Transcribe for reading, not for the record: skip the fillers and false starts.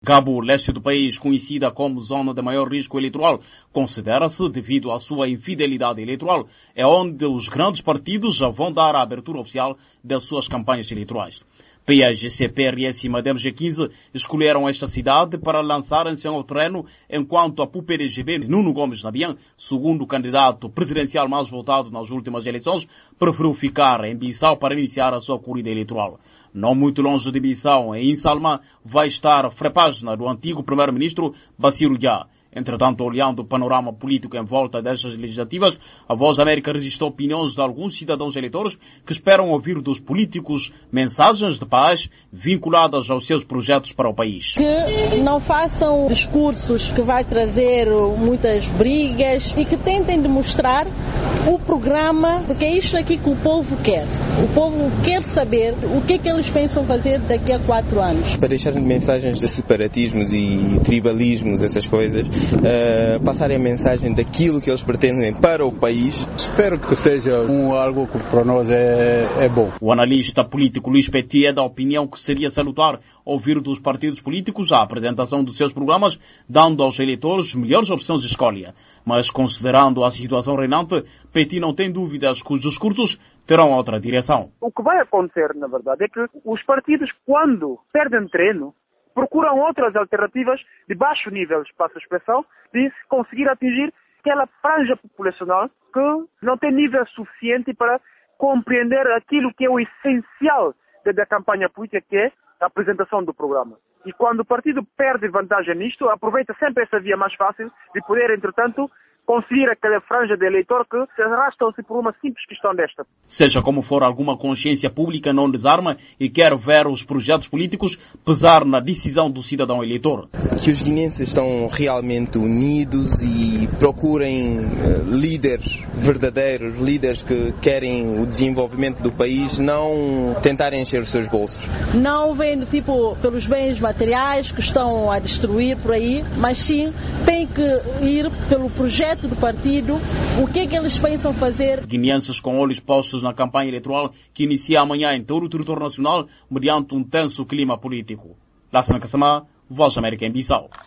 Cabo Leste do país, conhecida como zona de maior risco eleitoral, considera-se, devido à sua infidelidade eleitoral, é onde os grandes partidos já vão dar a abertura oficial das suas campanhas eleitorais. PAGC, PRS e Madem G15 escolheram esta cidade para lançarem-se ao terreno, enquanto a PUPDGB, Nuno Gomes Nabian, segundo candidato presidencial mais votado nas últimas eleições, preferiu ficar em Bissau para iniciar a sua corrida eleitoral. Não muito longe de Bissau, em Insalma, vai estar a frepágina do antigo primeiro-ministro Bassirou Guiá. Entretanto, olhando o panorama político em volta destas legislativas, a Voz da América registrou opiniões de alguns cidadãos eleitores que esperam ouvir dos políticos mensagens de paz vinculadas aos seus projetos para o país. Que não façam discursos que vai trazer muitas brigas e que tentem demonstrar o programa, porque é isto aqui que o povo quer. O povo quer saber o que é que eles pensam fazer daqui a 4 anos. Para deixar mensagens de separatismos e tribalismos, essas coisas, passarem a mensagem daquilo que eles pretendem para o país. Espero que seja algo que para nós é bom. O analista político Luís Petit é da opinião que seria salutar ouvir dos partidos políticos a apresentação dos seus programas, dando aos eleitores melhores opções de escolha. Mas, considerando a situação reinante, Petit não tem dúvidas que os discursos terão outra direção. O que vai acontecer, na verdade, é que os partidos, quando perdem treino, procuram outras alternativas de baixo nível, espaço de expressão, de conseguir atingir aquela franja populacional que não tem nível suficiente para compreender aquilo que é o essencial da campanha política, que é a apresentação do programa. E quando o partido perde vantagem nisto, aproveita sempre essa via mais fácil de poder, entretanto, conseguir aquela franja de eleitor que se arrastam-se por uma simples questão desta. Seja como for, alguma consciência pública não desarma e quer ver os projetos políticos pesar na decisão do cidadão eleitor. Que os guineenses estão realmente unidos e procurem líderes verdadeiros, líderes que querem o desenvolvimento do país, não tentarem encher os seus bolsos. Não vendo pelos bens materiais que estão a destruir por aí, mas sim tem que ir pelo projeto do partido, o que é que eles pensam fazer. Guineenses com olhos postos na campanha eleitoral que inicia amanhã em todo o território nacional mediante um tenso clima político. Lassana Kassamá, Voz da América em Bissau.